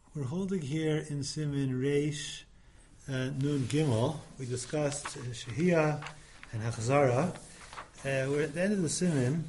We're holding here in Siman Reish Nun Gimel. We discussed Shehiyah and Hachzara. We're at the end of the Siman,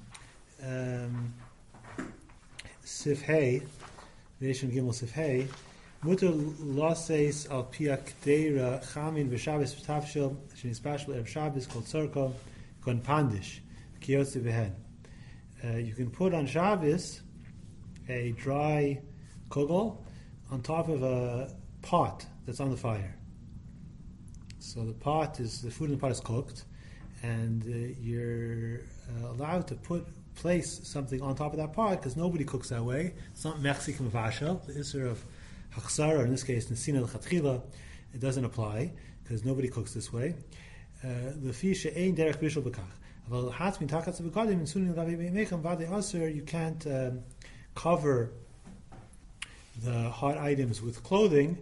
Sif Hey, Reish Nun Gimel Sif Hey. Mutter Laseis al Pia Kdeira Chamin V'Shabbos V'Tavshil Shenispashel Erev Shabbos Kol Tzorko Kon Pandish Kiyotze Behen. You can put on Shabbos a dry kugel on top of a pot that's on the fire. So the food in the pot is cooked, and you're allowed to place something on top of that pot because nobody cooks that way. It's not mechzik mavashel. The issur of hachzara, or in this case nesina l'chatchila, it doesn't apply because nobody cooks this way. Lefi she'ein derech bishul b'kach. Aval hatz min tachatz b'kadim insunin l'gavi meichem v'adei aser. You can't cover the hot items with clothing.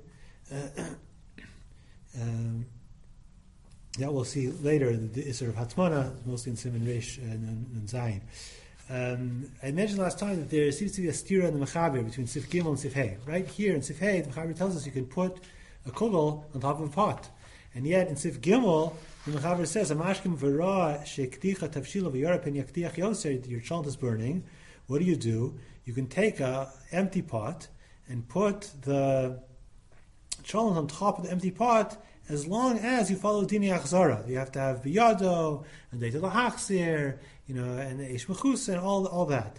That we'll see later. The issur of Hatmana, mostly in Siman Reish and Zayin. I mentioned last time that there seems to be a stira in the Mechaber between Sif Gimel and Sif Hey. Right here in Sif Hey, the Mechaber tells us you can put a kugel on top of a pot. And yet in Sif Gimel, the Mechaber says, Amashkim v'ra she'kticha tavshila v'yara pen yaktiach yoser, your chalent is burning. What do? You can take a empty pot and put the chalent on top of the empty pot, as long as you follow Dini Achzara. You have to have Biyado, and Deita L'Hachzir, and Eish Mechus, and all that.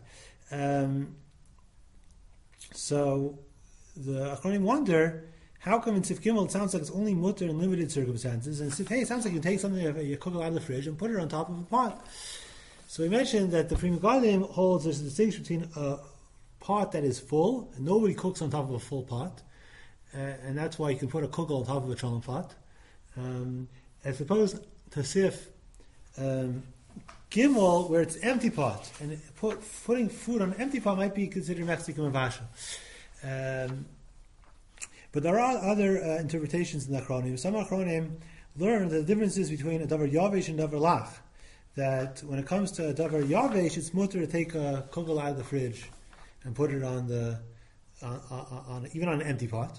So the Achronim wonder, how come in Sif Gimel it sounds like it's only mutter in limited circumstances, and Sif Hey it sounds like you take something, you cook it out of the fridge, and put it on top of a pot. So we mentioned that the Pri Megadim holds there's a distinction between a pot that is full, and nobody cooks on top of a full pot, and that's why you can put a kugel on top of a chalent pot, as opposed to Sif Gimel, where it's empty pot, and putting food on an empty pot might be considered mechzik mavashel. But there are other interpretations in the Achronim. Some Achronim learn the differences between a davar yavesh and davar lach. That when it comes to a davar yavesh, it's mutter to take a kugel out of the fridge and put it on even on an empty pot.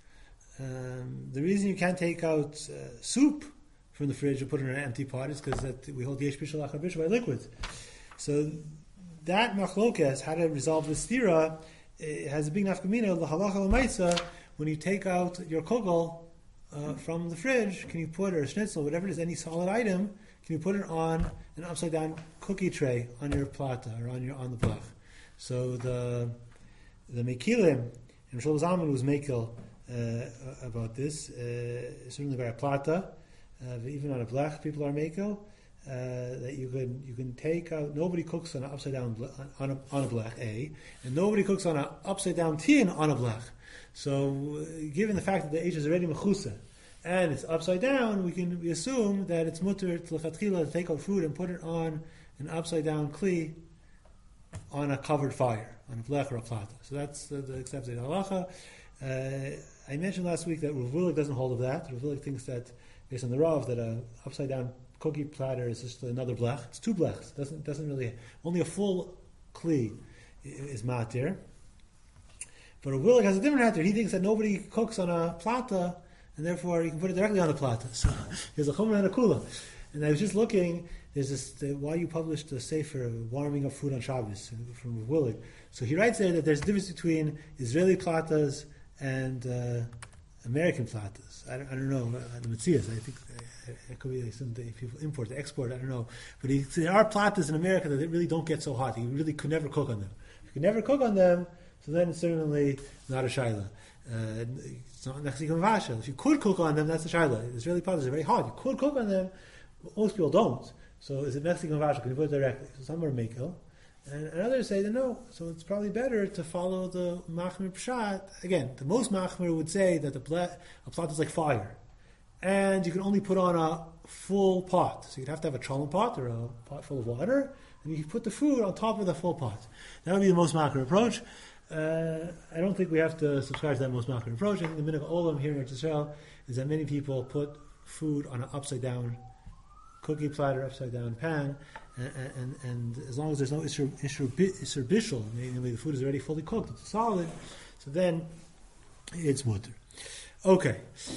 The reason you can't take out soup from the fridge and put it in an empty pot is because we hold yesh bishul achar bishul by liquids. So that machlokes, how to resolve the stira, has a big nafkamina. The halacha l'maisa, when you take out your kugel from the fridge, can you put, or a schnitzel, whatever it is, any solid item, can you put it on an upside down cookie tray on your plata or on the blach? So the Mekilim, and Shlomo Zalman was Mekil about this, certainly by a plata, even on a blech, people are Mekil, that you can take out. Nobody cooks on an upside down on a blech, and nobody cooks on an upside down tin on a blech. So, given the fact that the H is already mechusa and it's upside down, we assume that it's mutter to l'chatchila to take out food and put it on an upside down kli on a covered fire, on a blech or a plata. So that's the accepted halacha. I mentioned last week that Rav Willig doesn't hold of that. Rav Willig thinks that, based on the Rav, that a upside down cookie platter is just another blech. It's two blechs. Doesn't really, only a full kli is matir. But Rav Willig has a different answer. He thinks that nobody cooks on a plata, and therefore you can put it directly on the plata. So there's a chomer and a kula. And I was just looking, there's this, why you published the sefer, Warming Up Food on Shabbos, from Rav Willig. So he writes there that there's a difference between Israeli platas and American platas. I don't know, the Metzias, I think it could be something if people import, export, I don't know. But there are platas in America that really don't get so hot. You really could never cook on them. If you could never cook on them, so then it's certainly not a shaila. It's not nechzik mavashel. If you could cook on them, that's a shaila. Israeli platas are very hot. You could cook on them, but most people don't. So is it nechzik mavashel? Can you put it directly? So some are mekel, and others say that no. So it's probably better to follow the machmir pshat. Again, the most machmir would say that a plot is like fire, and you can only put on a full pot. So you'd have to have a chalent pot or a pot full of water, and you can put the food on top of the full pot. That would be the most machmir approach. I don't think we have to subscribe to that most machmir approach. I think the minhag olam here in Israel is that many people put food on an upside down cookie platter, upside down pan, and as long as there's no isur bishul, namely the food is already fully cooked, it's solid, so then it's mutter. Okay.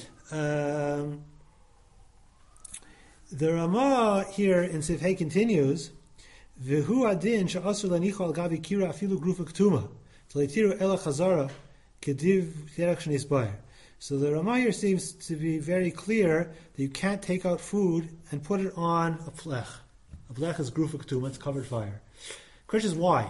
The Ramah here in Sifhei continues, V'hu adin she'asur lanicho al gavi kira afilu grufa ktuma, t'leitiru ela chazara kediv terech shneisbayer. So the Ramah here seems to be very clear that you can't take out food and put it on a blech. A blech is grufa ktuma, it's covered fire. The question is why?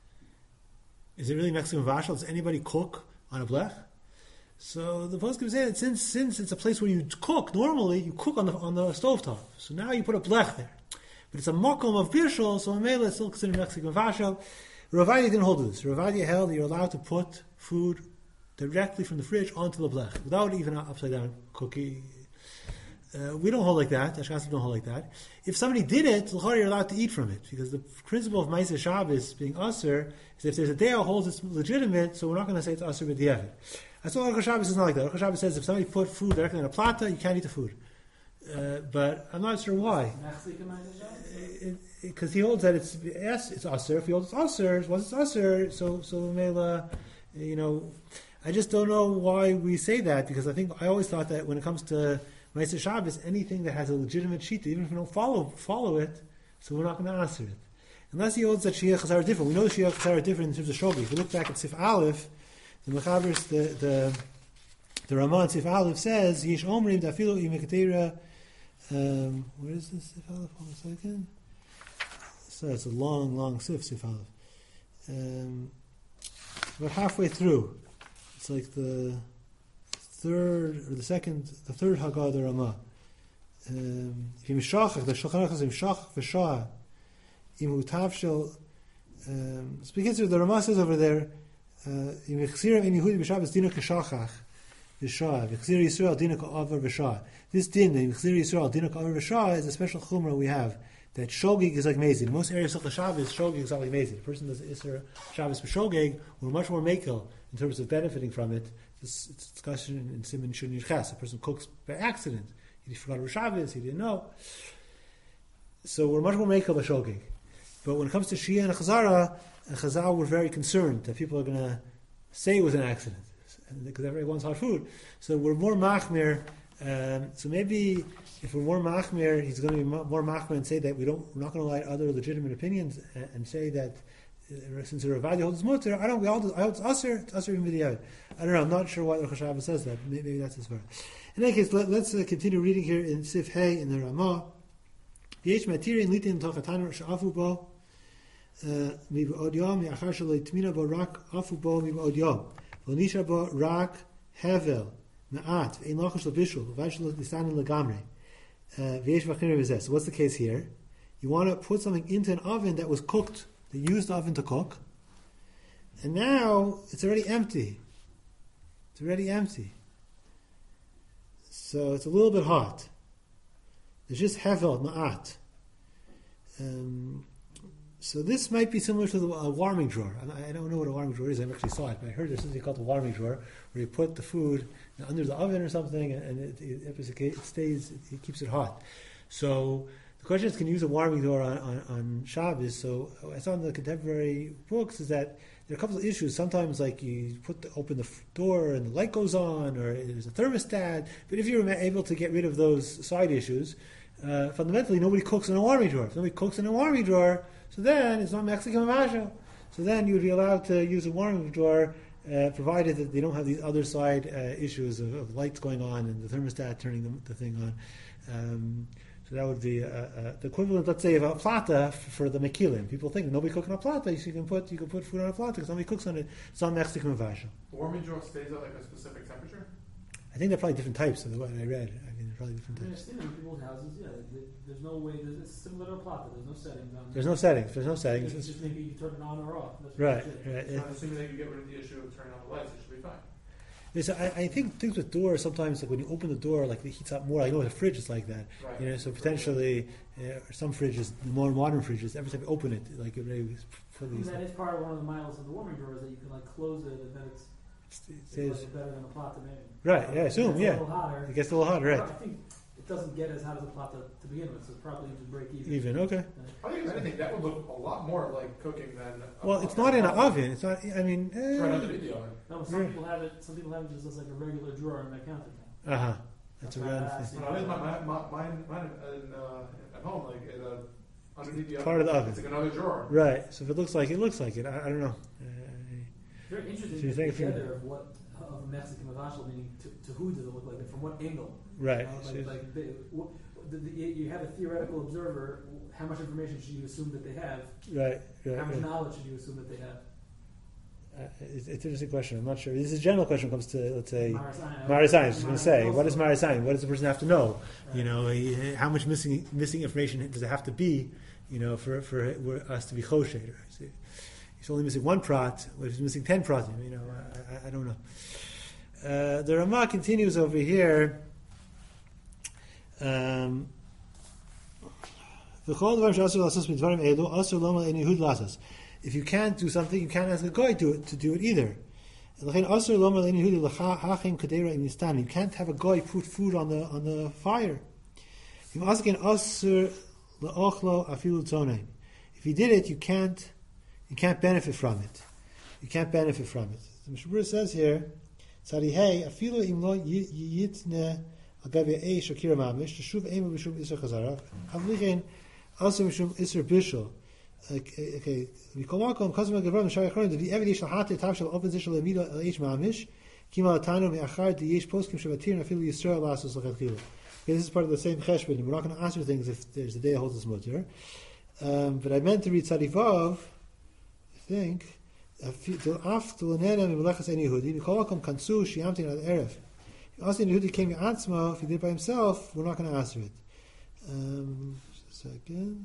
Is it really Mexican vashal? Does anybody cook on a blech? So the poskim say that since it's a place where you cook, normally you cook on the stovetop. So now you put a blech there. But it's a makom of bishul, so Mela is still considered Mexican vashal. Rav Adia didn't hold to this. Rav Adia held that you're allowed to put food directly from the fridge onto the blech, without even an upside down cookie. We don't hold like that. Ashkenazim don't hold like that. If somebody did it, you're allowed to eat from it, because the principle of Ma'aseh Shabbos being aser is if there's a day that holds it's legitimate, so we're not going to say it's aser b'diavad. That's why Aruch Shabbos is not like that. Aruch Shabbos says if somebody put food directly on a plata, you can't eat the food. But I'm not sure why. Because he holds that it's aser. If he holds it's aser, once it's aser, so Mela, I just don't know why we say that, because I always thought that when it comes to Ma'aseh Shabbos, anything that has a legitimate shita, even if we don't follow it, so we're not going to answer it. Unless he holds that Shia Chazar is different. We know that Shia Chazar is different in terms of Shogi. If we look back at Sif Aleph, the Mechavers, the Ramah Sif Aleph says, Yish Omrim Dafilu Imekatera. Where is this Sif Aleph? Hold a second. So it's a long Sif Aleph. About halfway through. It's like the third Haggah of the Ramah. If you mishachach, the Shulchan Aruch says mishachach v'shah im utavshel. Speaking to the Ramah says over there, im chsirim in Yehudi b'Shabbos dina k'shachach v'shah v'chsir Yisrael dina k'avar v'shah. This din, the chsir Yisrael dina k'avar v'shah, is a special chumrah we have. That shogig is like mezid. In most areas of the Shabbos, shogig is not like mezid. A person does Isser Shabbos for shogig, we're much more makel in terms of benefiting from it. It's discussion in Siman Shun Yirches. A person cooks by accident. He forgot about Shabbos, he didn't know. So we're much more makel by shogig. But when it comes to Shia and Chazara, Chazal were very concerned that people are going to say it was an accident, because everyone wants hot food. So we're more machmir. So maybe if we're more machmir, he's going to be more machmir and say that we're not going to allow other legitimate opinions and say that since the Rav Adia holds mutter, I hold it's aser even b'diavad. I don't know. I'm not sure why the Aruch Shabbos says that. Maybe that's as far. In any case, let's continue reading here in Sif Hey in the Ramah. V'yesh matirin litin tochatan she'afu bo mib'od yom yachar shalei tmina bo rak afu bo mib'od yom v'nisha bo rak hevel ma'at v'ein lachash l'bishul v'vayshul l'sanin l'gamrei v'yesh v'achir v'zeh. So what's the case here? You want to put something into an oven that was cooked. They used the oven to cook, and now it's already empty. So it's a little bit hot. There's just hevel, ma'at. So this might be similar to a warming drawer. I don't know what a warming drawer is. I never actually saw it, but I heard there's something called a warming drawer, where you put the food under the oven or something, and it keeps it hot. So the question is, can you use a warming door on Shabbos? So I saw in the contemporary books is that there are a couple of issues. Sometimes, like you open the door and the light goes on, or there's a thermostat. But if you're able to get rid of those side issues, fundamentally nobody cooks in a warming drawer. If nobody cooks in a warming drawer, so then it's not Mexican mashal. So then you'd be allowed to use a warming drawer, provided that they don't have these other side issues of lights going on and the thermostat turning the thing on. So that would be the equivalent, let's say, of a plata for the mekilim. People think nobody cooks on a plata, so you can put food on a plata because nobody cooks on it. It's not Mexican vashal. The warming drawer stays at like a specific temperature? I think they're probably different types of the one I read. They're probably different types. I've seen in people's houses, there's no way, it's similar to a plata, there's no settings on it. There's no settings. It's just maybe you turn it on or off. Right. So I'm assuming that you get rid of the issue of turning on the lights, it should be fine. So I think things with doors sometimes, like when you open the door, like it heats up more. I know the fridge is like that. Right. So potentially, some fridges, the more modern fridges, every time you open it, like it really fully. That is part of one of the miles of the warming drawer is that you can like close it and then it's like better than a plata maybe. Right. Yeah. I assume. A little hotter. It gets a little hotter. Right. I think it doesn't get as hot as a plata to begin with, so probably you just break even. Even, okay. I think if anything, that would look a lot more like cooking than. Well, it's not in an oven. It's not. I mean. It's right underneath the oven. No, some people have it. Some people have it just as like a regular drawer in their countertop. Uh huh. That's a why I round asked thing. you. No, I think mine at home, like underneath the oven. Part of the oven. It's like another drawer. Right. So if it looks like it. I don't know. It's very interesting So you to think put together of what of a Mexican mavashal, meaning to who does it look like, and from what angle? Right. You have a theoretical observer. How much information should you assume that they have? Right. How much Right. knowledge should you assume that they have? It's an interesting question. I'm not sure. This is a general question when it comes to, let's say, Marasayan. Marasayan. I was just going to say, what is Marasayan? What does the person have to know? Right. You know, how much missing information does it have to be, you know, for us to be choshed? He's only missing one prat, or he's missing 10 pratim. You know, I don't know. The Ramah continues over here. If you can't do something, you can't ask a guy to do it either. You can't have a guy put food on the fire. If he did it, you can't benefit from it. You can't benefit from it. The Mishnah says here, Tzadihei afilu im lo yitne agav eish akira mamish teshuv ema b'shum iser chazara havlichin also b'shum iser bishul. Okay, Mikolakom Kazma Gavram Shari Chron the every shall hate tav shall open zishal emido eish mamish kima latanu me'achar the yesh poskim shavatir afilu yisrael lasos lachatchila. Okay, this is part of the same cheshbon. We're not going to answer things if there's a day that holds this mutter. But I meant to read Tzadivav, I think. If Yehudi came Atzma, if he did it by himself, we're not going to answer it. Just a second.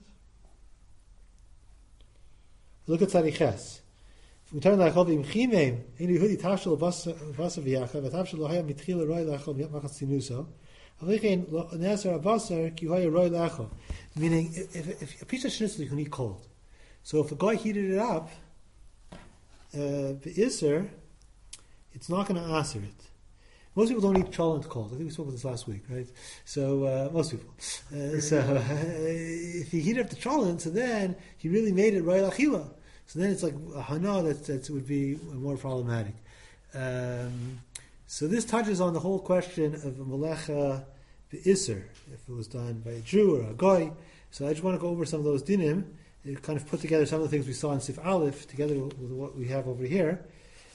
Look at Tzadiches. We turn like Chovim Chimem, in Yehudi Tavshel Vasav Yachav, Tavshel Lohaya Mitchila Roy Lachol Yat Machas Sinuso. Avichin Neser Abasar Ki Hoya Roy Lachol. Meaning, if a piece of schnitzel you can eat cold. So if a guy heated it up, the Isser, it's not going to answer it. Most people don't eat cholent cold. I think we spoke about this last week, right? So, most people. If he heated up the cholent, so then he really made it Roy Lachila. So then it's like a hana that would be more problematic. So this touches on the whole question of a melecha be'isser, if it was done by a Jew or a goy. So I just want to go over some of those dinim, and kind of put together some of the things we saw in Sif Aleph, together with what we have over here.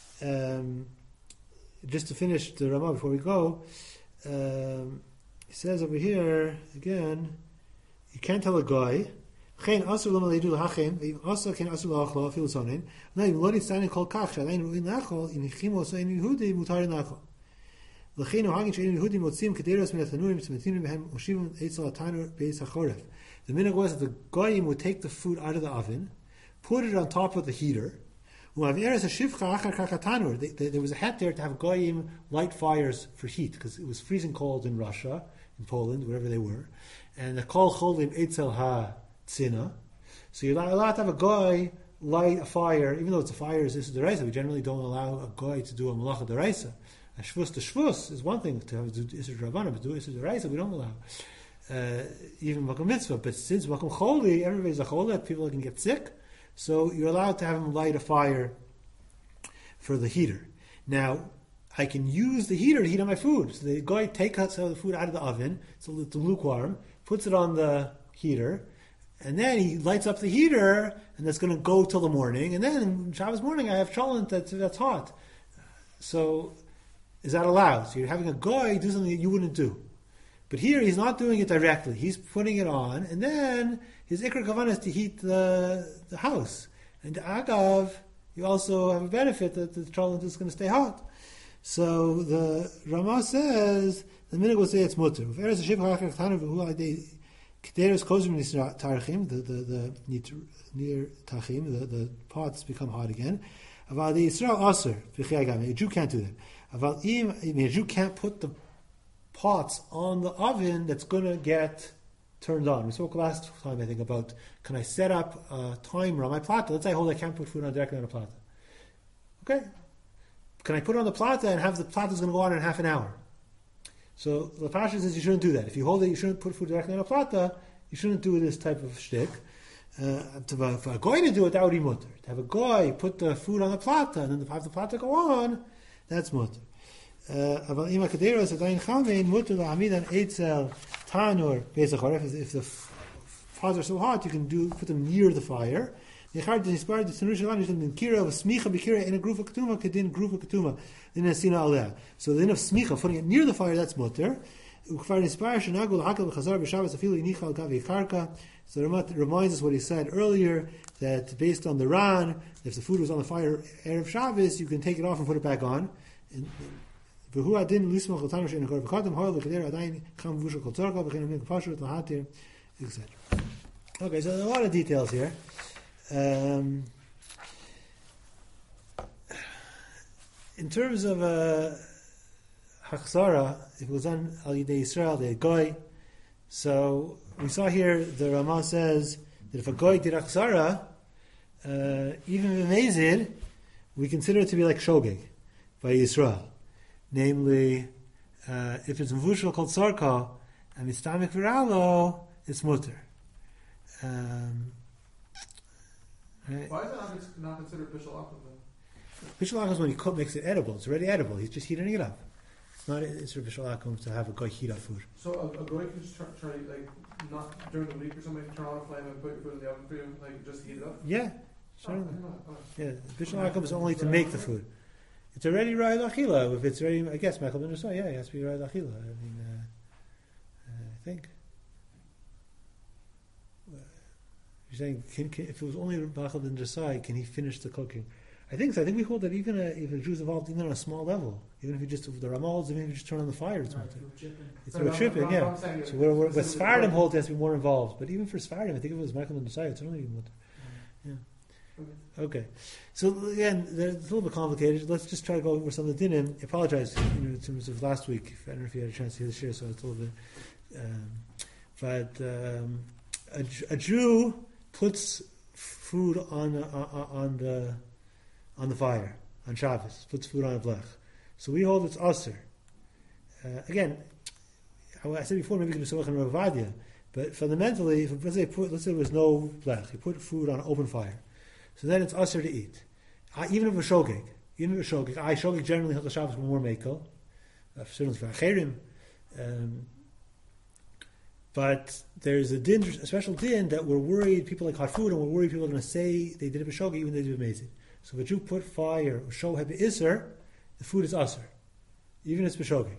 Just to finish the Ramah before we go, he says over here, again, you can't tell a goy, Chen asur lo maledu l'hachem, ve'im asur ken asur l'achlo afilu zonin. No, im lo nitzayim kol kach shalein ru'in l'achol, im hichimo so ein Yehudi mutarin l'achol. L'chein hagin she'ein Yehudi motzim kederos min atanurim tzmetinim behem oshivim eitzel atanur beis hachoref. The minhag was that the goyim would take the food out of the oven, put it on top of the heater. There was a hat there to have goyim light fires for heat, because it was freezing cold in Russia, in Poland, wherever they were. And the kol cholim eitzel ha tzina. So you're not allowed to have a guy light a fire, even though it's a fire is Issa Deraisa. We generally don't allow a guy to do a Malacha Deraisa. A Shvus to Shvus is one thing to have to do Issa Dravana, but do Issa Deraisa we don't allow. Even Makom Mitzvah. But since Makom Choli, everybody's a Choli, people can get sick, so you're allowed to have him light a fire for the heater. Now, I can use the heater to heat up my food. So the guy takes the food out of the oven, so it's lukewarm, puts it on the heater, and then he lights up the heater, and that's going to go till the morning. And then Shabbos morning, I have cholent that's hot. So, is that allowed? So you're having a guy do something that you wouldn't do. But here, he's not doing it directly. He's putting it on, and then his ikar kavanah is to heat the house. And agav, you also have a benefit that the cholent is going to stay hot. So the Ramah says the minhag will say it's mutter. Kederos kozim tarchim, the near tachim, the pots become hot again. Aval the Yisrael aser v'chiyagam. A Jew can't do that. Aval a Jew can't put the pots on the oven that's going to get turned on. We spoke last time, I think, about can I set up a timer on my plata? Let's say I can't put food on directly on a plata. Okay, can I put it on the plata and have the plata is going to go on in half an hour? So the Pasha says you shouldn't do that. If you hold it, you shouldn't put food directly on a plata. You shouldn't do this type of shtick. For a guy to do it, that would be mutter. To have a guy put the food on the plata and then have the plata go on, that's mutter. If the pots are so hot, you can put them near the fire. In a group of ketuma, so the din of smicha, putting it near the fire, that's mutter. So the Ramah reminds us what he said earlier, that based on the Ran, if the food was on the fire Erev Shabbos, you can take it off and put it back on. Okay, so there are a lot of details here. In terms of Hachzara, if it was on Al Yidei Yisrael, the Goy. So we saw here the Ramah says that if a Goy did Hachzara, even if Mezid, we consider it to be like Shogeg by Yisrael. Namely, if it's Mvushal called Sarka and Mistamik Viralo, it's Mutter. Right? Why is that not considered Bishal Akum then? Bishal Akum is when he makes it edible. It's already edible. He's just heating it up. It's not it's for Bishal Akum to have a guy heat up food. So a guy can just try like not during the week or something, turn on a flame and put your food in the oven for you, like just heat it up? Yeah, sure. Oh. Yeah, Bishal Akum is only to make the food. It's already Rai Lachila. If it's already, I guess, Mechel Ben Rasai, yeah, it has to be Rai Lachila. I mean, I think. You're saying, if it was only Mechel Ben Rasai, can he finish the cooking? I think so. I think we hold that even if a Jew's involved, even on a small level, even if you just, the Ramals, even if you just turn on the fire, it's mutter. It's through a chipping, yeah. So with Sfardim hold, it has to be more involved. But even for Sfardim, I think if it was Mechel Ben Rasai, it's only mutter. Yeah. Okay, so again, it's a little bit complicated. Let's just try to go over some of the dinim. I apologize, in terms of last week. I don't know if you had a chance to hear the share, so it's a little bit. A Jew puts food on the fire on Shabbos. Puts food on a blech. So we hold it's aser. Again, I said before, maybe we can do Samach and Rav Ovadia, but fundamentally, let's say there was no blech. You put food on open fire. So then it's aser to eat. Even if a shogeg. Shogeg generally Hilchos Shabbos more mekel. Certainly for acherim. But there's a special din that we're worried people like hot food, and we're worried people are going to say they did it b'shogeg even though they did it b'mezid. So if a Jew put fire or show heb iser, the food is aser, even if it's b'shogeg.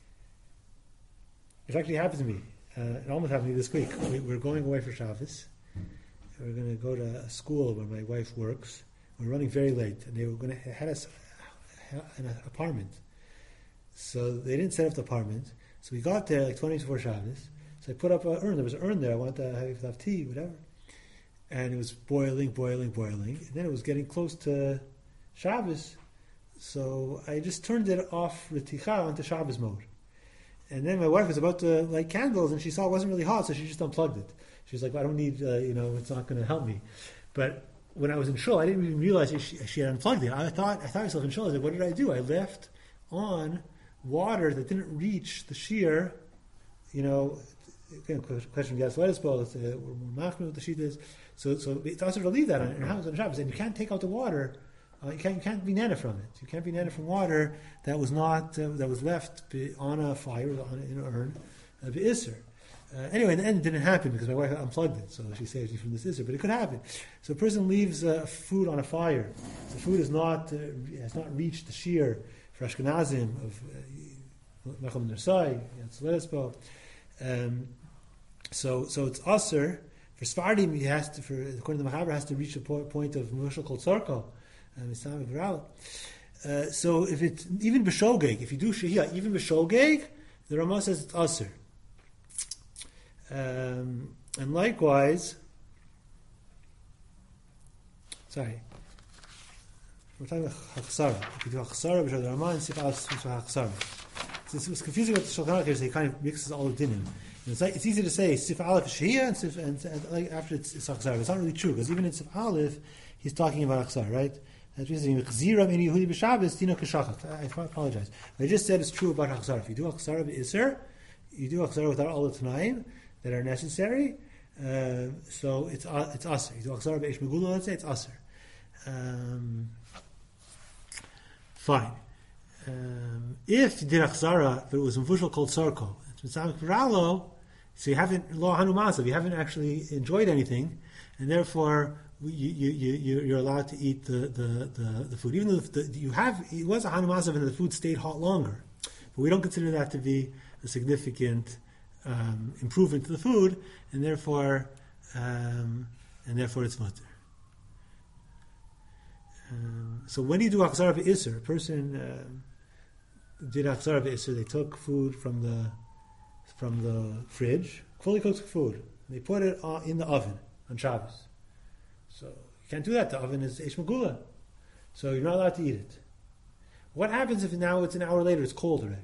It actually happened to me. It almost happened to me this week. We're going away for Shabbos. We're going to go to a school where my wife works. We're running very late, and they were going to head us in an apartment. So they didn't set up the apartment. So we got there like 20 before Shabbos. So I put up an urn. There was an urn there. I wanted to have tea, whatever. And it was boiling. And then it was getting close to Shabbos. So I just turned it off Reticha onto Shabbos mode. And then my wife was about to light candles, and she saw it wasn't really hot, so she just unplugged it. She was like, well, I don't need, it's not going to help me. But when I was in shul, I didn't even realize she had unplugged it. I thought myself in shul. I was like, what did I do? I left on water that didn't reach the shear. Again, question of Yas Lettuce Bowl. We're more machmir what the sheet is. So it's also to leave that on your house on Shabbos, and you can't take out the water. You can't be nana from it. You can't be nana from water that was not that was left on a fire in an urn of Isser. Anyway, in the end, it didn't happen because my wife unplugged it, so she saved me from this Isser. But it could happen. So a person leaves food on a fire. The food has not reached the shear for Ashkenazim of Mechel Ben Rasai. It's Lettuce. So it's aser for Sfardim. He has to, according to the Machaber, has to reach a point of Mushal called Sarko. So if it's even b'shogeg, if you do shehiyah, even b'shogeg, the Ramah says it's aser. And likewise, we're talking about hachsara. If you do hachsara, the Ramah and Sif Aleph for hachsara. It was confusing about the Shulchan Aruch here, so he kind of mixes all the dinim. It's easy to say Sif Aleph shehiyah and like after it's hachsara. It's not really true because even in Sif Aleph, he's talking about hachsara, right? That's means chzira in Yehudi b'Shabbos dina k'shachat. I apologize. I just said it's true about Achzara. If you do Achzara b'Isser, you do Achzara without all the Tanaim that are necessary. So it's Aser. You do Achzara b'Eish Megula, let's say it's Aser. Fine. If you did Achzara, but it was Mvushal called Sarko, so you haven't Lo Hanu Masav, you haven't actually enjoyed anything, and therefore you're allowed to eat the food, even though it was a Hanu Masav and the food stayed hot longer, but we don't consider that to be a significant improvement to the food, and therefore it's mutter. So when you do Achzara b'Isser, a person did Achzara b'Isser, they took food from the fridge, fully cooked food, and they put it in the oven on Shabbos. So you can't do that. The oven is Eish Megula, so you're not allowed to eat it. What happens if now it's an hour later? It's cold already.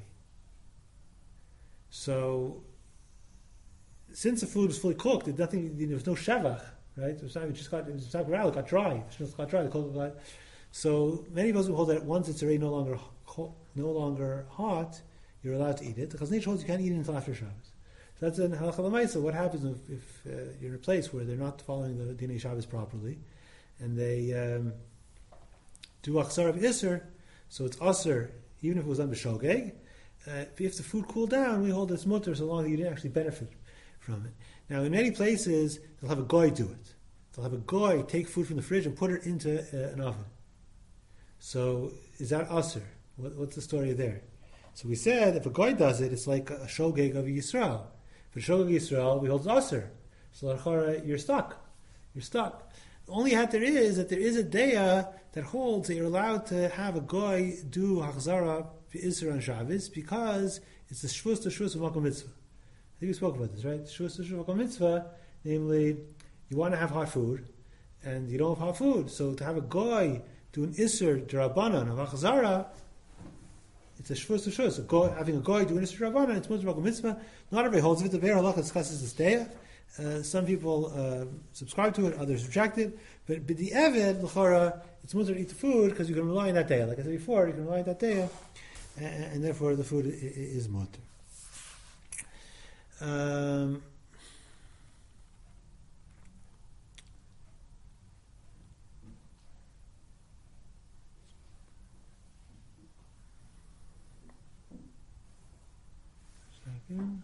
So since the food was fully cooked, there was no shevach, right? It just got dry. It got dry. So many of us will hold that once it's already no longer hot, you're allowed to eat it. The Chazon Ish holds you can't eat it until after Shabbos. So that's an halacha l'maisa. What happens if you're in a place where they're not following the Dinei Shabbos properly, and they do Achzara b'Isser, so it's Aser, even if it was on b'Shogeg. If the food cooled down, we hold it's mutter so long that you didn't actually benefit from it. Now, in many places, they'll have a goy do it. They'll have a goy take food from the fridge and put it into an oven. So, is that Aser? What's the story there? So we said, if a goy does it, it's like a shogeg of Yisrael. For shogeg Yisrael, we hold Aser. So, you're stuck. You're stuck. The only hat there is that there is a deya that holds that you're allowed to have a goy do Achzara b'Isser on Shabbos because it's the Shvus of Makom Mitzvah. I think we spoke about this, right? Shvus of Makom Mitzvah, namely, you want to have hot food, and you don't have hot food. So to have a goy do an Isser D'Rabbanan of Achzara, it's a Shvus. Having a goy do an Isser D'Rabbanan, it's Makom Mitzvah. Not everybody holds of it. The Be'er Halacha discusses this deya. Some people subscribe to it, others reject it. But the Eved, l'chara, it's mutter to eat the food because you can rely on that day. Like I said before, you can rely on that day, and therefore the food is mutter. Second.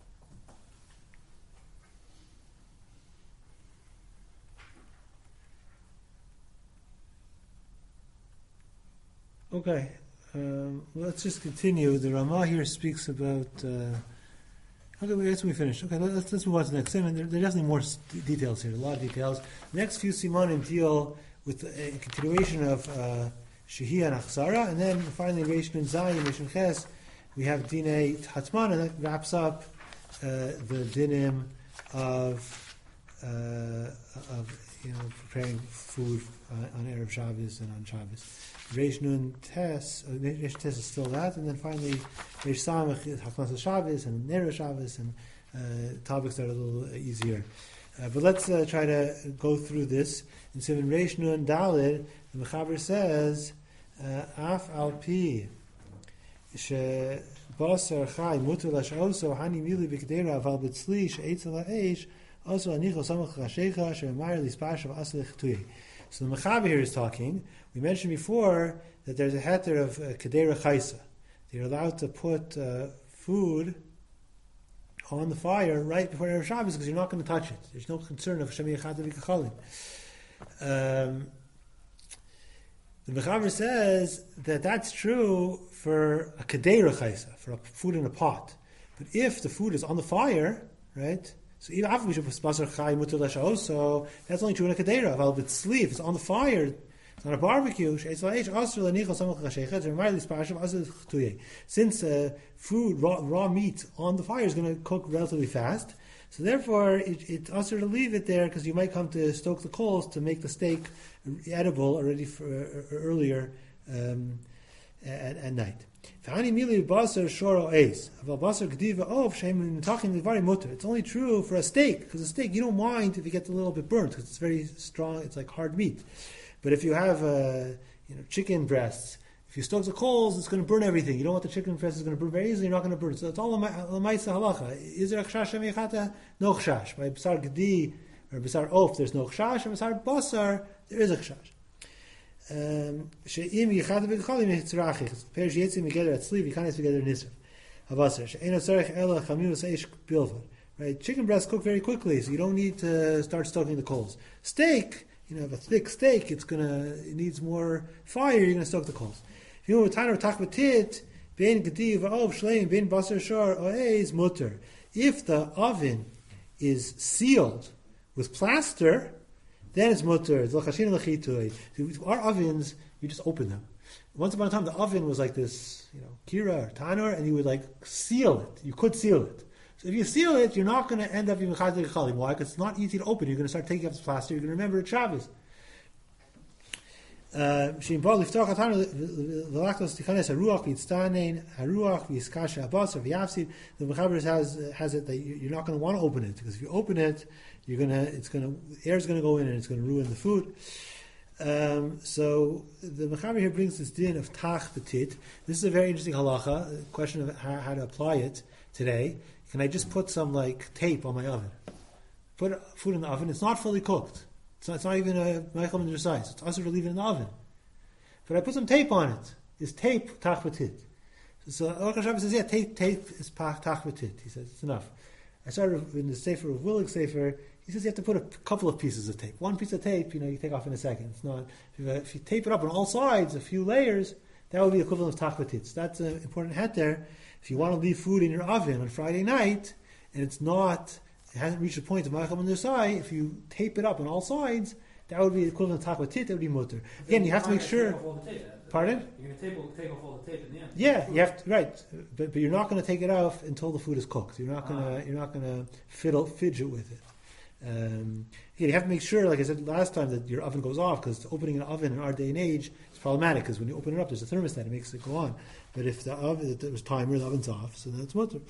Okay, let's just continue. The Ramah here speaks about. Okay, I guess we finished. Okay, let's move on to the next segment. There are definitely more details here. A lot of details. The next few simanim deal with a continuation of Shehiyah and Achzara, and then finally Reish Nun Zayin, Reish Nun Ches, we have Dinei Tatzman, and that wraps up the dinim of preparing food on Erev Shabbos and on Shabbos. Reish Nun Tes is still that, and then finally Reish Samach is Hakmas Shabbos and Erev Shabbos, and topics that are a little easier. But let's try to go through this. And so in Reish Nun Daled, the Mechaber says, Af al pi she basar chai muter lash'oso hani mili b'kdera aval b'tzli she'etzel ha'esh also anicho samach chashecha she'mayr lispashav aslich tuy. So the Mechaber here is talking. We mentioned before that there's a heter of kedera chaisa. They're allowed to put food on the fire right before Erev Shabbos because you're not going to touch it. There's no concern of shemi echad v'kachalim. The Mechaber says that that's true for a kedera chaisa, for a food in a pot. But if the food is on the fire, right? So even after we should basar chai muter l'sha'oso, that's only true in a kedera. But if it's on the fire, it's on a barbecue. Since food, raw meat on the fire is going to cook relatively fast, so therefore it's also to leave it there because you might come to stoke the coals to make the steak edible already for, earlier at night. It's only true for a steak, because a steak you don't mind if it gets a little bit burnt because it's very strong. It's like hard meat. But if you have chicken breasts. If you stoke the coals, it's going to burn everything. You don't want the chicken breast is going to burn very easily. You're not going to burn it. So it's all l'maisa halacha. Is there a chashash emichata? No chashash. By b'sar gedi or b'sar oaf, there's no chashash. And b'sar basar, there is a chashash. She'im yichata v'gchalim yitzrachich. Perish yetzim together at sleeve. You can't together in Israel. Havasar. She'ena tzarech ela chamim v'seish bilvad. Right? Chicken breasts cook very quickly, so you don't need to start stoking the coals. Steak, have a thick steak. It needs more fire. You're going to stoke the coals. If you know Tana Tachbatit, Ben Gedi Va'ov Shleim, Ben Basar Shar Oez Mutter. If the oven is sealed with plaster, then it's mutter. Our ovens, you just open them. Once upon a time, the oven was like this, kira or tanur, and you would seal it. You could seal it. So if you seal it, you're not going to end up in Mechadeh Chalim. Why? Because it's not easy to open. You're going to start taking up the plaster. You're going to remember it's Shabbos. The Mechaber has it that you're not going to want to open it, because if you open it, air's going to go in and it's going to ruin the food. So the Mechaber here brings this din of tach petit. This is a very interesting halacha. A question of how to apply it today. Can I just put some tape on my oven? Put food in the oven. It's not fully cooked. It's not even a Michael Minder size. It's also to leave it in the oven. But I put some tape on it. Is tape tach petit? So Orach HaShabbat says, tape is tach petit. He says, it's enough. I started in the Sefer of Willig Sefer. He says you have to put a couple of pieces of tape. One piece of tape, you take off in a second. It's not. If you tape it up on all sides, a few layers, that would be equivalent of tach petit. So that's an important het there. If you want to leave food in your oven on Friday night, and it hasn't reached the point of Ma'achal B'Nusai, if you tape it up on all sides, that would be equivalent to tach petit, that would be mutter. Again, you have to make sure. Pardon? You're going to take off all the tape in the end. Yeah, you have to, right, but you're not going to take it off until the food is cooked. You're not going to fidget with it. Again, you have to make sure, like I said last time, that your oven goes off, because opening an oven in our day and age is problematic, because when you open it up, there's a thermostat, it makes it go on. But if the oven, there was timer, the oven's off, so that's mutter.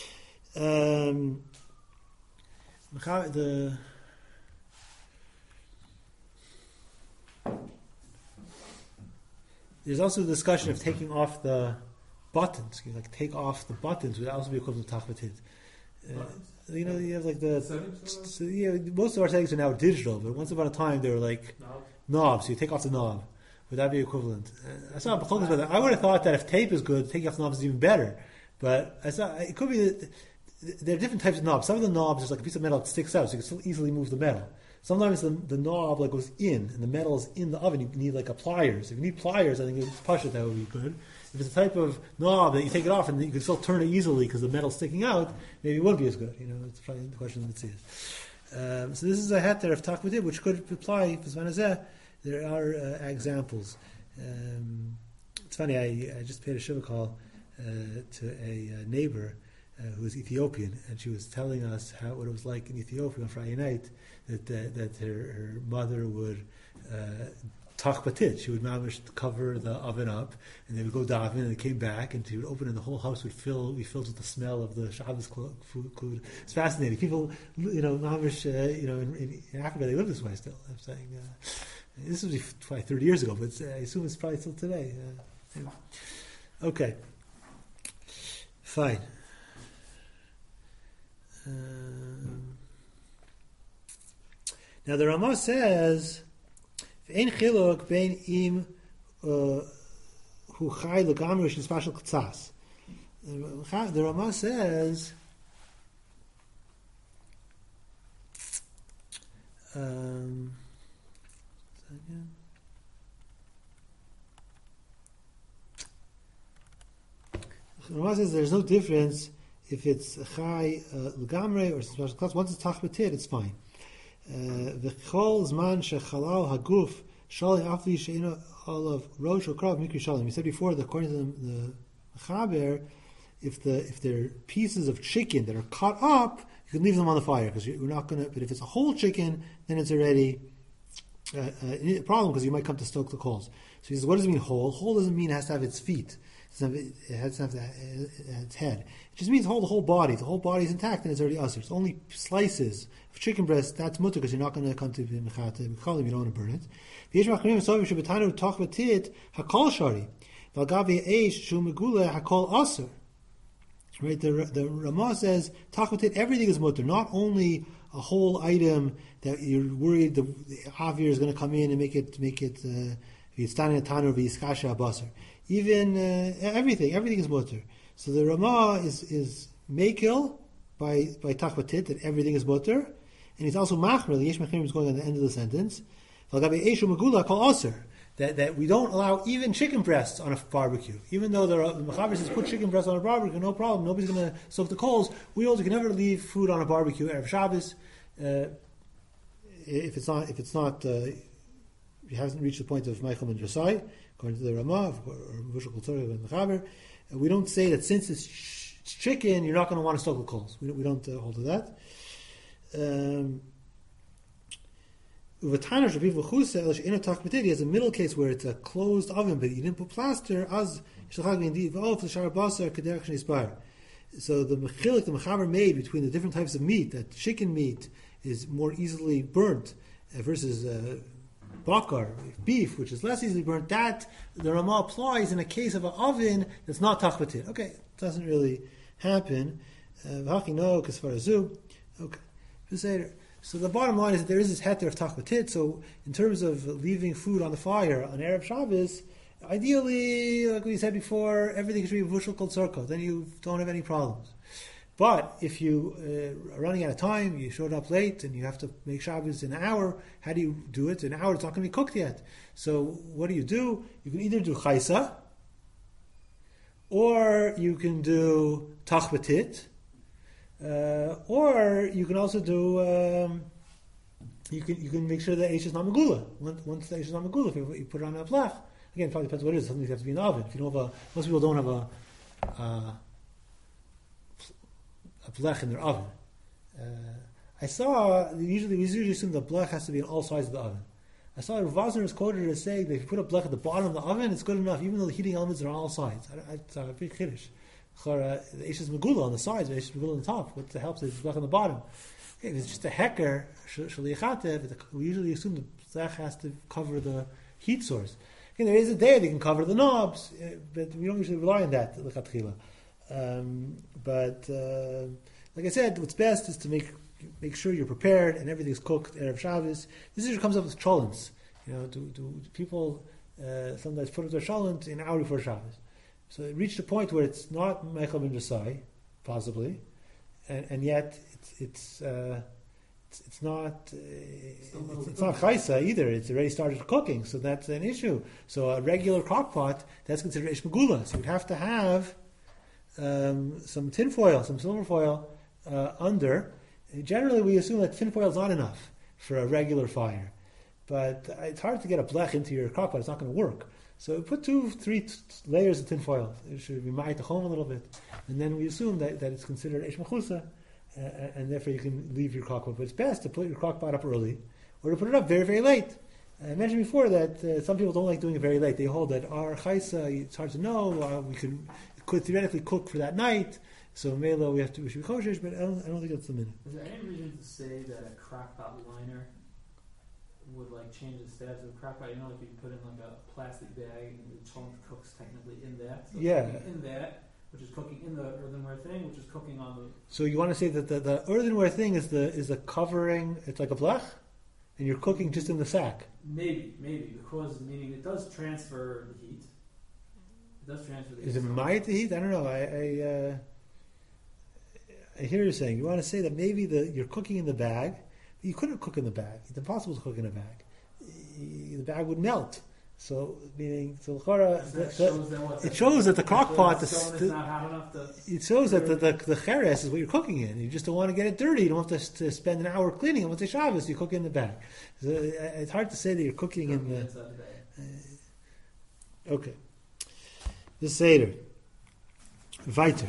There's also the discussion of taking off the buttons. You take off the buttons would also be equivalent to tach petit. You have most of our settings are now digital, but once upon a time they were knobs. So you take off the knob. Would that be equivalent? I saw B'chol about that. I would have thought that if tape is good, taking off the knobs is even better. But I saw it could be that there are different types of knobs. Some of the knobs, there's a piece of metal that sticks out, so you can still easily move the metal. Sometimes the knob goes in, and the metal is in the oven. You need a pliers. If you need pliers, I think it's pashut, that would be good. If it's a type of knob that you take it off and you can still turn it easily because the metal's sticking out, maybe it wouldn't be as good. It's probably the question that it is. So this is a heter of tach petit, which could apply for Zman Hazeh. There are examples. It's funny. I just paid a shiva call to a neighbor who was Ethiopian, and she was telling us what it was like in Ethiopia on Friday night. That her mother would tach petit. She would mamish cover the oven up, and they would go daven, and they came back, and she would open, and the whole house would be filled with the smell of the Shabbos food. It's fascinating. People, mamish, in Africa they live this way still. I'm saying this was probably 30 years ago, but I assume it's probably still today. Anyway. Okay, fine. Now the Ramah says, "Ein chiluk bein im hu chai legamri she's special k'tzas." The Ramah says, the Ramah says there's no difference if it's chai legamri or special k'tzas. Once it's tach petit, it's fine. V'chol zman shechalal haguf shali afli she'ina olav rosh or krav mikri shalim. We said before that according to the Chaber, if they're pieces of chicken that are cut up, you can leave them on the fire because you're not going to. But if it's a whole chicken, then it's already a problem because you might come to stoke the coals. So he says, what does it mean whole? Whole doesn't mean it has to have its feet. It has to have its head. It just means the whole body. The whole body is intact and it's already usher. It's only slices of chicken breast, that's mutter because you're not going to come to mechata, you don't want to burn it. V'yesh machmirim sovi shebetanu toch v'tit hakol shari. V'algavi eish shu megula hakol aser. Right, the Ramah says tachvatit, everything is mutter, not only a whole item that you're worried the avir is going to come in and make it v'yitztani atanu v'yiskasha abasar. Even everything is mutter. So the Ramah is mekil by tachvatit that everything is mutter, and he's also machmer. The yesh machmirim is going on the end of the sentence. V'algavi eish shu megula kol aser. That we don't allow even chicken breasts on a barbecue. Even though the Mechaber says put chicken breasts on a barbecue, no problem, nobody's going to soak the coals. We also can never leave food on a barbecue Erev Shabbos if it's not it hasn't reached the point of Meichel and Drasai, according to the Ramah or Vushal Kultur and Mechaber. We don't say that since it's chicken, you're not going to want to soak the coals. We don't hold to that. He has a middle case where it's a closed oven, but you didn't put plaster. So the mechaber made between the different types of meat, that chicken meat is more easily burnt versus bakar, beef, which is less easily burnt. That the Ramah applies in a case of an oven that's not tachvatit. Okay, it doesn't really happen. Okay, so the bottom line is that there is this heter of tachvatit. So in terms of leaving food on the fire on Erev Shabbos, ideally, like we said before, everything should be vushal kol tzorko. Then you don't have any problems. But if you are running out of time, you showed up late, and you have to make Shabbos in an hour, how do you do it? In an hour, it's not going to be cooked yet. So what do? You can either do chaysa, or you can do tachvatit, or you can also do you can make sure the eish is not megula. Once the eish is not megula, if you put it on a blech, again, it probably depends what it is. Something has to be in the oven. If you don't have most people don't have a blech in their oven. I saw we usually assume the blech has to be on all sides of the oven. I saw Rav Vosner is quoted as saying that if you put a blech at the bottom of the oven, it's good enough, even though the heating elements are on all sides. It's a big chiddush. The eish is megula on the sides, the eish is megula on the top. What helps is the blech on the bottom. Okay, if it's just a hecker, we usually assume the blech has to cover the heat source. Okay, there is a day they can cover the knobs, but we don't usually rely on that. But like I said, what's best is to make sure you're prepared and everything's cooked Erev Shabbos. This usually comes up with cholents. Do people sometimes put up their cholent an hour before Shabbos? So it reached a point where it's not Meichel ben Drasai, possibly, and yet it's not chaysa either. It's already started cooking, so that's an issue. So a regular crock pot, that's considered ish megula. So you'd have to have some tin foil, some silver foil under. Generally, we assume that tin foil is not enough for a regular fire, but it's hard to get a blech into your crock pot. It's not going to work. So put 2-3 layers of tin foil. It should be ma'it home a little bit, and then we assume that it's considered ish mechusa, and therefore you can leave your crock pot. But it's best to put your crock pot up early, or to put it up very, very late. I mentioned before that some people don't like doing it very late. They hold that our chaysa, it's hard to know. We could theoretically cook for that night. So Mela, we should be kosher, but I don't think that's the minute. Is there any reason to say that a crock pot liner would change the status of the crock pot? Like you put in a plastic bag and the cholent cooks technically in that. So in that, which is cooking in the earthenware thing, which is cooking on the. So you want to say that the earthenware thing is the covering? It's like a blech, and you're cooking just in the sack. Maybe because meaning it does transfer the heat. It does transfer the heat. Is it might the heat? I don't know. I hear you saying you want to say that maybe you're cooking in the bag, but you couldn't cook in the bag. It's impossible to cook in a bag. The bag would melt. So meaning, it shows that the crock pot. It shows that the cheres is what you're cooking in. You just don't want to get it dirty. You don't have to spend an hour cleaning it. Once it's Shabbos, you cook in the bag. So it's hard to say that you're cooking in the. Okay. The Seder. Weiter.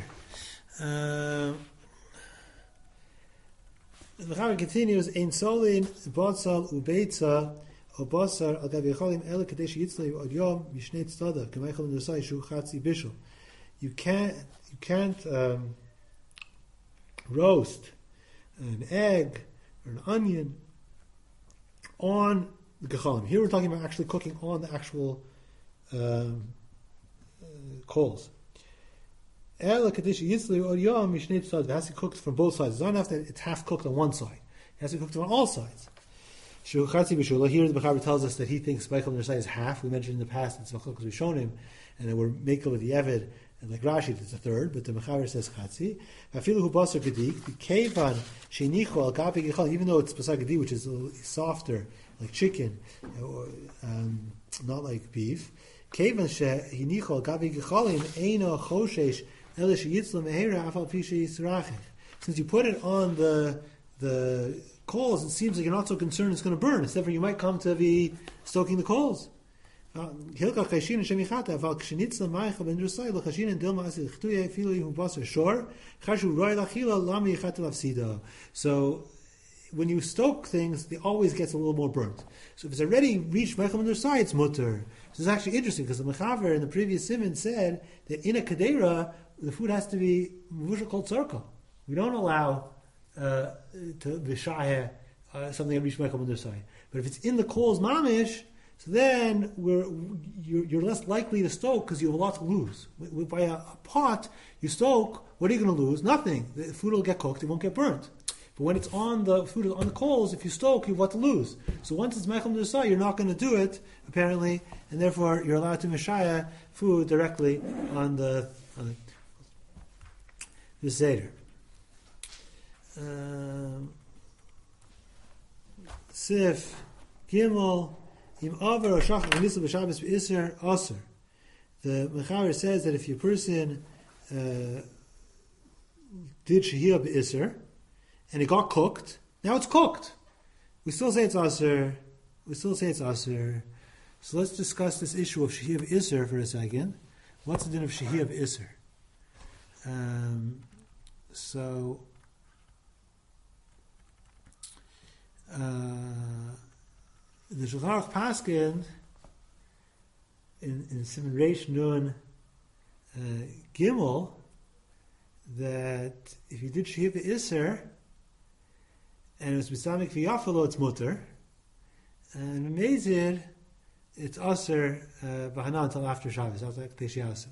The Chaver continues, Ein solin, botzal, ubeitza, o basar, al gav yecholim, ele kadesh yitzlei, od yom, mishnei tztada, kemeichel in the side, shu chatzi bishul. you can't roast an egg or an onion on the gechalim. Here we're talking about actually cooking on the actual coals. It has to be cooked from both sides. It's not enough that it's half cooked on one side. It has to be cooked on all sides. Here the Mechaber tells us that he thinks Meichel Nersai is half. We mentioned in the past it's because we've shown him, and then we're Meichel with the Eved, and like Rashi it's a third, but the Mechaber says Chatzi. Even though it's Basar Gedik, which is a little softer, like chicken, not like beef. Since you put it on the coals, it seems like you're not so concerned it's going to burn. Except for you might come to be stoking the coals. So when you stoke things, it always gets a little more burnt. So if it's already reached Meichel Nersai, it's mutter. So it's actually interesting because the Mechaber in the previous Siman said that in a Kedera, the food has to be Mvushal Kol Tzorko. We don't allow to Vishayeh something that reached Meichel Nersai. But if it's in the coals mamish, so then you're less likely to stoke because you have a lot to lose. By a pot, you stoke, what are you going to lose? Nothing. The food will get cooked, it won't get burnt. But when it's on the food on the coals, if you stoke, you have what to lose. So once it's Meichel Nersai, you're not going to do it, apparently, and therefore you're allowed to Mishaya food directly on the Seder. Sif, Gimel, Im Aver or Shachar V'Nisel B'Shabbos B'Isser Aser. The Mechaber says that if your person did Shehiyah B'Isser and it got cooked, now it's cooked. We still say it's Aser. So let's discuss this issue of Shehiyah B'Isser for a second. What's the din of Shehiyah B'Isser? The Shulchan Aruch Paskin in Siman Reish Nun Gimel that if you did Shehiyah B'Isser and it was B'Samik V'Yafalo, it's mutter, and Mezid it's Aser B'Hana until after Shabbos, after K'tesh Yasu.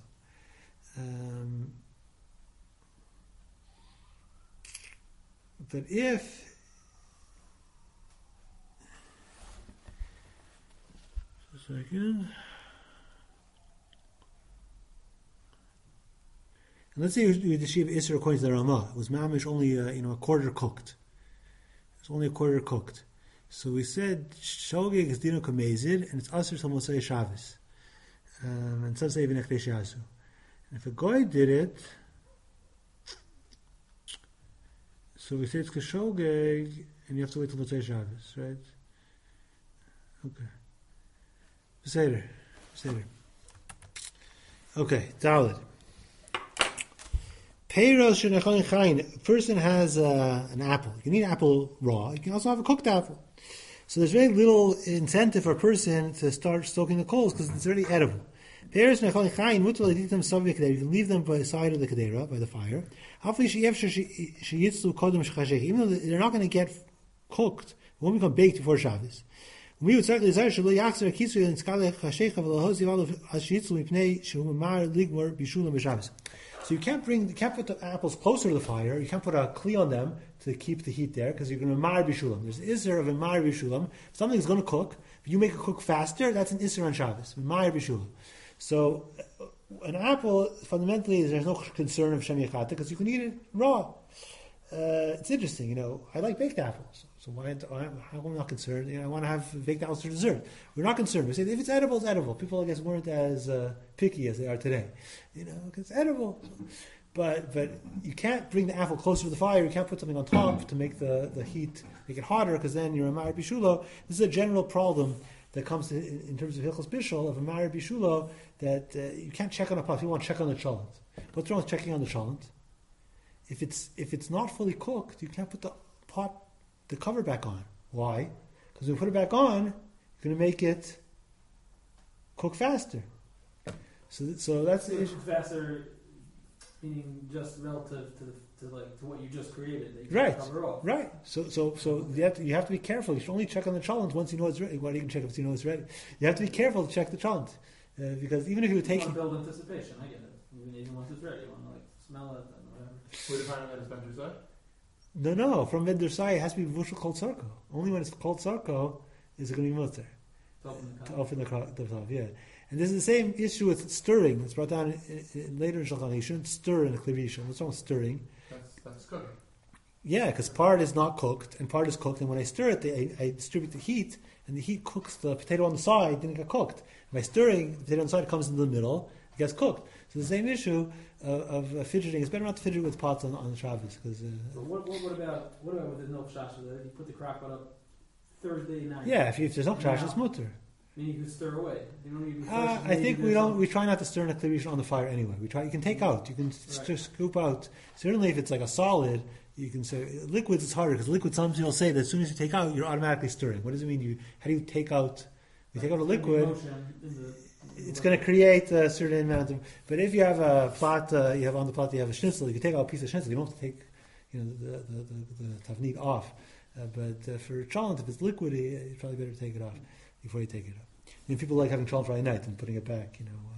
But if second. And let's say the Shehiyah B'Isser according to the Ramah. It was mamish only a quarter cooked. It's only a quarter cooked. So we said shogeg is dino kamezid and it's aser till Mosai Shabbos. And some say even Ekdesh Yasu. And if a goy did it, so we say it's kashogeg and you have to wait till Mosai Shabbos, right? Okay. Seder. Okay, Dalet. Peiros shenechalin chayin. A person has an apple. You can eat apple raw. You can also have a cooked apple. So there's very little incentive for a person to start stoking the coals because it's already edible. Peiros shenechalin chayin mutal editim savik kedera. You can leave them by the side of the kedera, by the fire. Even though they're not going to get cooked, they won't become baked before Shabbos. So you can't bring the apples closer to the fire. You can't put a kli on them to keep the heat there because you're going to mar bishulam. There's an isser of a mar bishulam. If something's going to cook, if you make it cook faster, that's an isser on Shabbos. Mar bishulam. So an apple fundamentally there's no concern of shemiachata because you can eat it raw. It's interesting, I like baked apples. So how am I not concerned? I want to have baked apples for dessert. We're not concerned. We say if it's edible, it's edible. People, I guess, weren't as picky as they are today. It's edible. But you can't bring the apple closer to the fire. You can't put something on top to make the heat, make it hotter, because then you're a Ma'ar Bishulo. This is a general problem that comes in terms of Hilchos Bishul, of a Ma'ar Bishulo, that you can't check on a pot. You want to check on the cholent. What's wrong with checking on the cholent? If it's not fully cooked, you can't put the cover back on. Why? Because when you put it back on, you're going to make it cook faster. So that's the issue. Faster Meaning just relative to what you just created. That you Right. Cover off. Right. So you have to be careful. You should only check on the cholent once you know it's ready. Why do you can check if you know it's ready? You have to be careful to check the cholent. Because even if you would take... You want to build anticipation, I get it. Even once it's ready, you want to smell it and whatever. Would you find out that it's been side? No. From Vendursai, it has to be vushal called sarko. Only when it's called sarko is it going to be mutter. To open the top, yeah. And this is the same issue with stirring. It's brought down later in Shulchan. You shouldn't stir in a klivisha. What's wrong with stirring? That's cooking. Yeah, because part is not cooked and part is cooked. And when I stir it, I distribute the heat, and the heat cooks the potato on the side, then it get cooked. By stirring, the potato on the side comes into the middle, it gets cooked. So the same issue of fidgeting. It's better not to fidget with pots on the Shabbos. What about with the milk shasha? You put the crock pot up Thursday night. Yeah, if there's no trash, it's mutter. I mean, you can stir away. You don't need to I think we try not to stir in a klivisha on the fire anyway. You can take out. You can just scoop out. Certainly, if it's like a solid, you can say liquids. It's harder because liquid. Some people say that as soon as you take out, you're automatically stirring. What does it mean? How do you take out? You take out a liquid. It's going to create a certain amount of. But if you have a plot, you have on the plot, you have a schnitzel. You can take out a piece of schnitzel. You don't have to take, the tavnit off. But for cholent, if it's liquidy, it's probably better to take it off before you take it up. And people like having cholent Friday night and putting it back,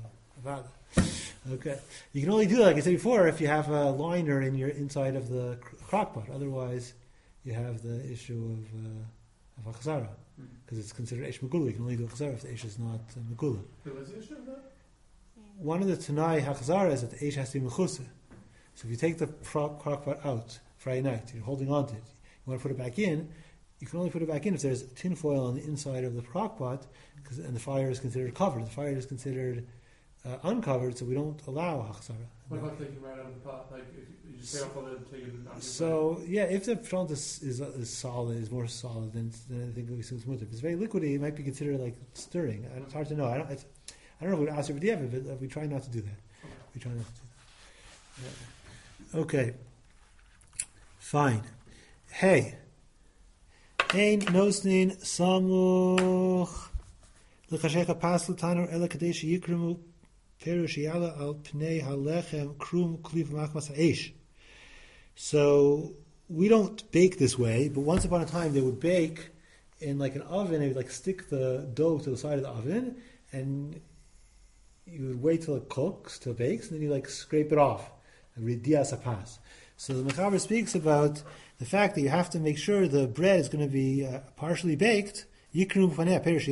Okay. You can only do that, like I said before, if you have a liner in your inside of the crock pot. Otherwise, you have the issue of achzara. Because it's considered Eish Megula. You can only do Achzara if the Eish is not Megula. What's the issue of that? One of the Tanai Hachzara is that the Eish has to be Mechusa. So if you take the crock pot out Friday night, you're holding on to it, you want to put it back in, you can only put it back in if there's tin foil on the inside of the crock pot, and the fire is considered covered. The fire is considered uncovered, so we don't allow Hachzara. What about taking right out of the pot? Like, if you just take off all the take it out? So, if the front is solid, is more solid, then I think we assume it's mutter. If it's very liquidy, it might be considered like stirring. It's hard to know. I don't know if we would ask for the but we try not to do that. We try not to do that. Okay. Fine. Hey. Ein nosnin samuch l'chashecha paslu tanur ela kadesh yikrimu perush yala al pnei halechem krum kliv machmas ha'esh. So we don't bake this way, but once upon a time they would bake in like an oven. They would stick the dough to the side of the oven, and you would wait till it cooks, till it bakes, and then you scrape it off. Ridias apas. So the Mechaber speaks about the fact that you have to make sure the bread is going to be partially baked. It's going to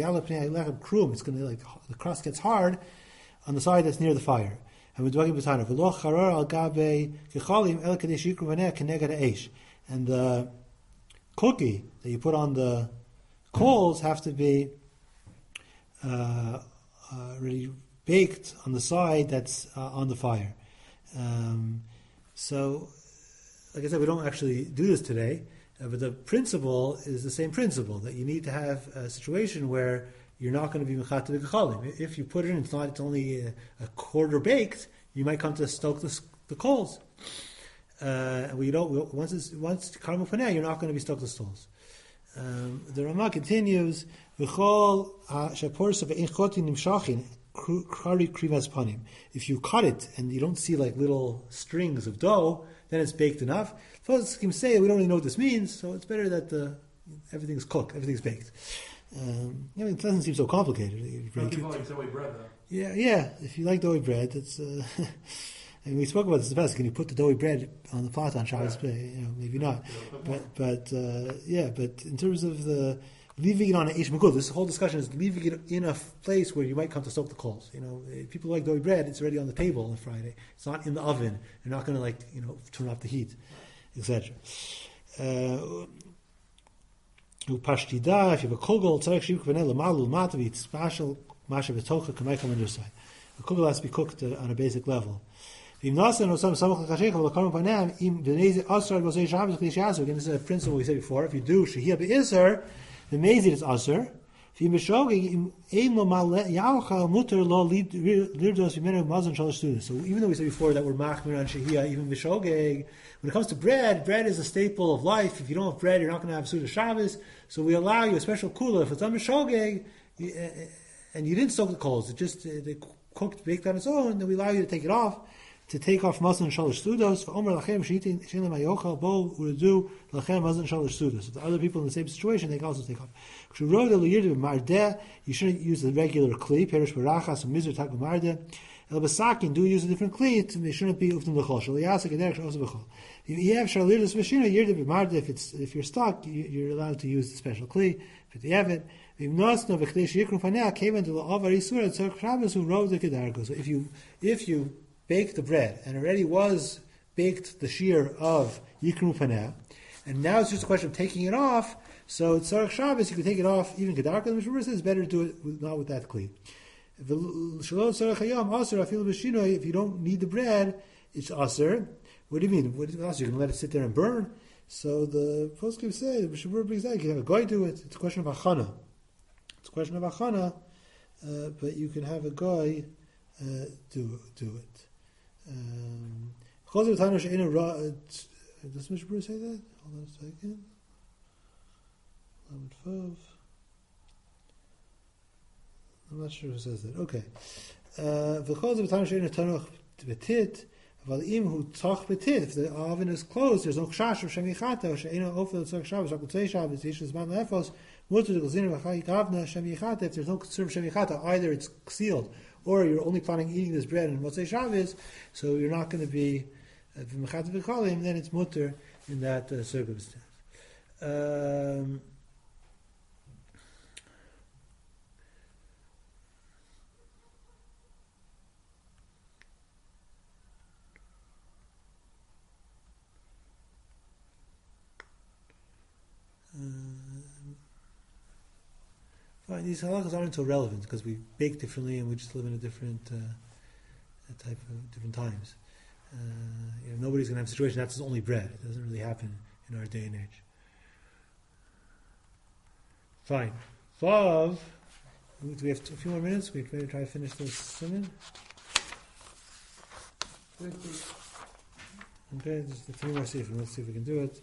the crust gets hard on the side that's near the fire. And the cookie that you put on the coals have to be really baked on the side that's on the fire. So, like I said, we don't actually do this today, but the principle is the same principle, that you need to have a situation where you're not going to be mechat v'gechalim. If you put it in, it's only a quarter baked, you might come to stoke the coals. And once karmu paneh, you're not going to be stoked the stones. The Ramah continues, v'chol shaporsa ve'in chotin nimshachin kari krivas panim. If you cut it and you don't see little strings of dough, then it's baked enough. Poskim say we don't really know what this means, so it's better that everything's cooked, everything's baked. It doesn't seem so complicated. People like doughy bread, though. Yeah. If you like doughy bread, it's. And we spoke about this in the past. Can you put the doughy bread on the pot on Shabbos? Maybe not. But in terms of the leaving it on an Eish Megul, this whole discussion is leaving it in a place where you might come to soak the coals. People like doughy bread, it's already on the table on Friday. It's not in the oven. You're not going to turn off the heat, etc. Upashtida, if you have a kugel, tzarek shivuk v'nei l'malu l'matav, it's special masha v'tocha k'maychal on your side. A kugel has to be cooked on a basic level. Again, this is a principle we said before. If you do shehiyah be'isr, the mezid is asr. So even though we said before that we're machmir on shehiyah, even b'shogeg, when it comes to bread is a staple of life. If you don't have bread, you're not going to have Suda Shabbos. So we allow you a special kula. If it's on b'shogeg, and you didn't soak the coals, it just they baked on its own, then we allow you to take it off. to take off Mazon Shalosh Sudos, for Omer Lachem Shitin Shilim Ayochel Bo Uredu Lachem Mazon Shalosh Sudos. So the other people in the same situation, they can also take off. You shouldn't use the regular Kli, Perish Barachas, and Mizr Takum Mardeh. El Basakin, do use a different Kli, they shouldn't be Uftim Lechol. Shaliasik Ederek Shalosh Bechol. You have Shalirus Vashina, Yirdi B'Mardeh, if you're stuck, you're allowed to use the special Kli. If you have it, so if you bake the bread and already was baked the shear of Yikru Paneh, and now it's just a question of taking it off, so it's Tzarech Shabbos, you can take it off even Kedarka. The Mishnah says it's better to do it not with that Kli. If you don't need the bread, it's Aser. What do you mean? What else? You can let it sit there and burn? So the poskim say, the Mishnah brings that you can have a guy do it. It's a question of Achana. It's a question of Achana, but you can have a guy do it. Does Mishnah say that? Hold on a second. I'm not sure who says that. Okay. If the oven is closed, there's no chash of shemichata, or she'ena ofel tzarech Shabbos, hakutzei Shabbos, yishus man lefos, mutter the gazina v'chai gavna shemichata. If there's no concern of shemichata, either it's sealed, or you're only planning eating this bread on Motzei Shabbos, so you're not going to be v'mechat v'cholim, then it's mutter in that circumstance. Fine, these halachas aren't so relevant because we bake differently and we just live in a different type of different times. Nobody's going to have a situation that's only bread. It doesn't really happen in our day and age. Fine. Vav. Do we have a few more minutes? We can try to finish this sermon. Okay, just a few more sefer. Let's see if we can do it.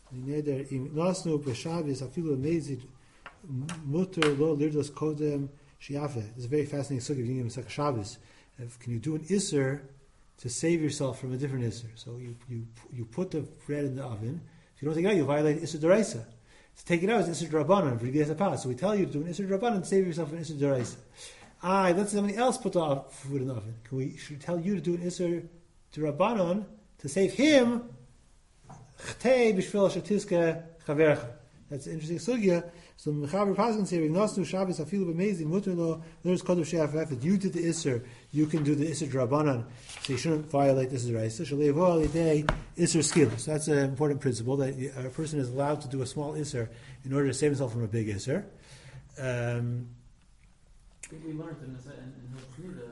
Mutter lo lirdos kodem shiafe. It's a very fascinating sugya. You can Shabbos. Can you do an iser to save yourself from a different iser? So you put the bread in the oven. If you don't take it out, you violate iser deraisa. To take it out is iser drabanan for yidiyas. So we tell you to do an iser drabanan to save yourself from iser deraisa. Let somebody else put the food in the oven. Should we tell you to do an iser drabanan to save him? Chtei b'shvil shetiska chavercha. That's an interesting sugya. So Mechaber Paskin say, "Ignosnu Shabbos afilu b'mezid muter lo there's kodesh she'afafet." You did the iser, you can do the iser drabanan. So you shouldn't violate this iser iser. Shalevo alidei iser skila. So that's an important principle that a person is allowed to do a small iser in order to save himself from a big iser. We learned in Hilchida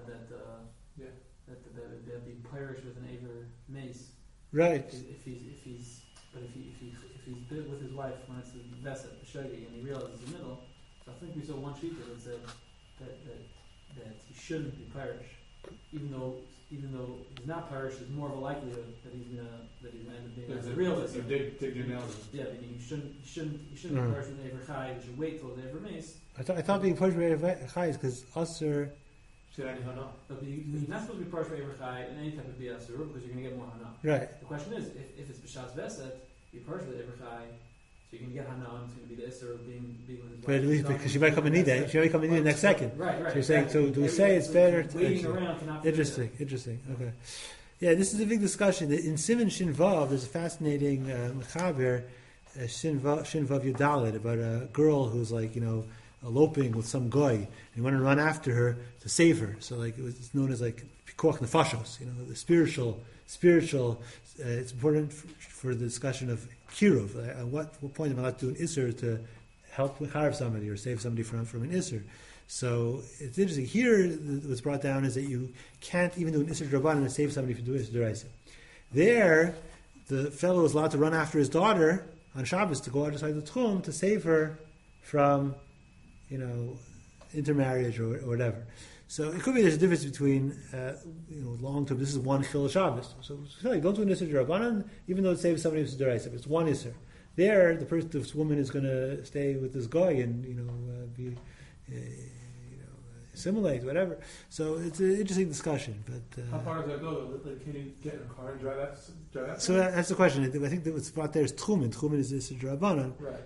that being pirish with an aver mace. Right. If he's bit with his wife when it's the Veset, the Shagi, and he realizes the middle. So I think we saw one sheet that said that he shouldn't be parish, even though he's not parish. There's more of a likelihood that he's gonna end up being a real Veset. Dig your nails. Yeah, meaning you shouldn't be parish with Aver Chai. You should wait till the Aver Mace. I thought being parish with Aver Chai is because Aser. But you're not supposed to be parish with Aver Chai in any type of BS because you're going to get more Hana. Right. The question is, if it's B'Shas Veset, you parish with Aver Chai, so you can get Hana, and it's going to be the Isser of being with his wife. But at least because she might come and need that. She might come and need it next second. Right. So you're saying, so do we say it's better? Waiting around cannot be Interesting. Okay. Yeah, this is a big discussion. In Siman Shin Vav, there's a fascinating Mechaber, Shin Vav Yudalit, about a girl who's eloping with some guy, and you want to run after her to save her. So it's known as Pikuach Nefashos, the spiritual. It's important for the discussion of Kiruv. At what point am I allowed to do an Isser to help Mecharev somebody or save somebody from an Isser? So it's interesting. Here, what's brought down is that you can't even do an Isser Drabanan and save somebody from doing Isser Deraisa. There, the fellow is allowed to run after his daughter on Shabbos to go outside the Tchum to save her from intermarriage or whatever. So it could be there's a difference between long term. This is one Chil Shabbos. So don't do an Isser Drabanan, even though it saves somebody who's Deraisa. But it's one Isser. There, this woman is going to stay with this guy and be assimilate, whatever. So it's an interesting discussion. But how far does that go? Like, can you get in a car and drive that? So that's the question. I think that what's brought there is Tchumen. Tchumen is this Drabanan. Right.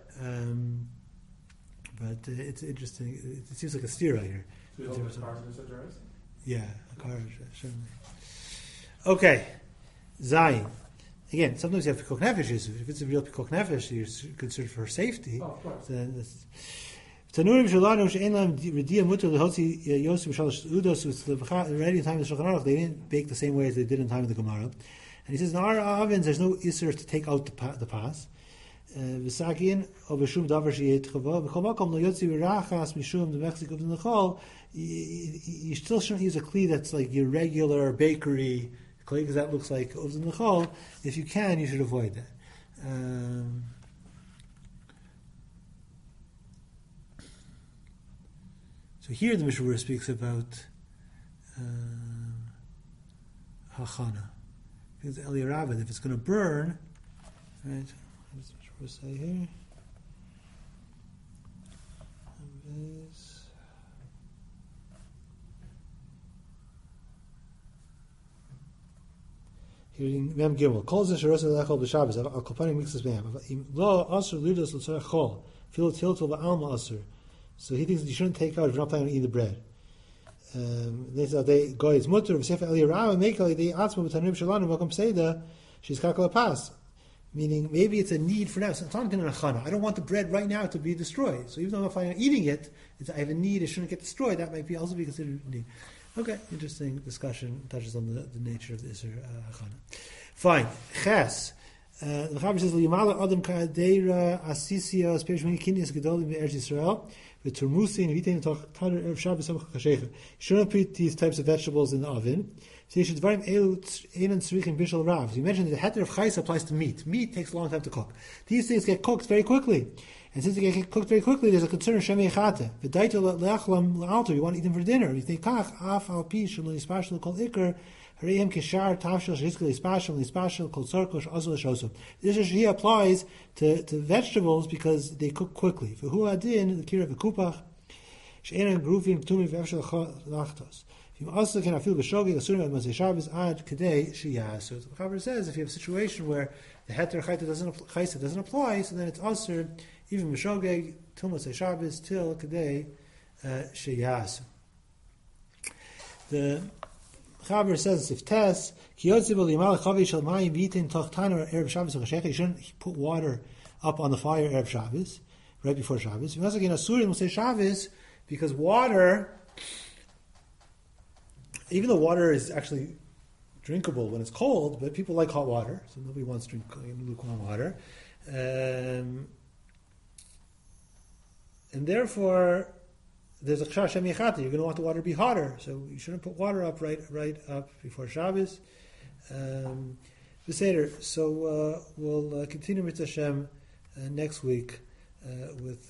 But it's interesting. It seems like a stira here. So you hold the cars in such a race? Yeah, a car certainly. Okay, Zayin. Again, sometimes you have Pikuach Nefesh issues. If it's a real Pikuach Nefesh, you're concerned for her safety. Oh, of course. Then Tanurim Shalanu She'en Lam Redia Mutter Lehotzi Yosef Shalosh Udos was already in time of the Shulchan Aruch. They didn't bake the same way as they did in time of the Gemara. And he says in our ovens there's no isser to take out the pas. V'sakin of B'shum Davar Sheyet Chava B'chol Makom Lo Yotzi V'rachas Mishum the Mechzik of the Nechol. You still shouldn't use a kli that's like your regular bakery kli because that looks like of the Nechol. If you can, you should avoid that. So here the Mishnah speaks about hachana. Because Eliyaravid, if it's going to burn, right? What does the Mishnah say here? Here in Mem Gimel, calls the Sharos Elechol b'Shabbos. Al Kopanim mixes Mem. Lo Asur Lidos L'Tzarech Chol. Fil Tiltul Va'alma Asur. So he thinks that you shouldn't take out if you're not planning to eat the bread. They say they go it's mutter v'sefer Eliyarav meikali they atzma b'tanim shalanu v'kom seida she's kakol pas. Meaning maybe it's a need for now. So it's not going to chana. I don't want the bread right now to be destroyed. So even though I'm not planning on eating it, I have a need. It shouldn't get destroyed. That might be also be considered a need. Okay, interesting discussion. Touches on the nature of the Isser Chana. Fine. Ches. The Chaber says, "L'yimala adam ka'adeira asisia spirish mini kinnis gedolim be'eretz Yisrael v'turmusin v'itein toch taner erev Shabbos samach kashecha." You shouldn't put these types of vegetables in the oven. So you should dvarim elu einan tzrichim bishul rav. So you mentioned that the heter of chayis applies to meat. Meat takes a long time to cook. These things get cooked very quickly. And since they get cooked very quickly, there's a concern of shemei chata. V'daito le'achlam le'alto. You want to eat them for dinner. You think kach af al pi shelo yispashel kol ikar hareim kishar tavshel shehizkel yispashel kol tzorkosh azul shosov. This issue applies to vegetables because they cook quickly. V'hu adin the kira v'kupach she'enan grufim k'tumim v'efshel lachtos. You also can feel b'shogeg asurim at Moshe Shabbos ad kadei shiyah. So the Chaber says if you have a situation where the heter chayta doesn't apply, so then it's asur even b'shogeg till Moshe Shabbos till kadei shiyah. The Chaber says if tes kiyotzi b'limal chavi shel mayim v'itin tochtanu erev Shabbos v'chashecha. You shouldn't put water up on the fire erev Shabbos right before Shabbos. You also can asur Moshe Shabbos because water. Even though water is actually drinkable when it's cold, but people like hot water, so nobody wants to drink lukewarm water. And therefore, there's a chashash shemichata. You're going to want the water to be hotter, so you shouldn't put water up right up before Shabbos. So we'll continue with Hashem next week with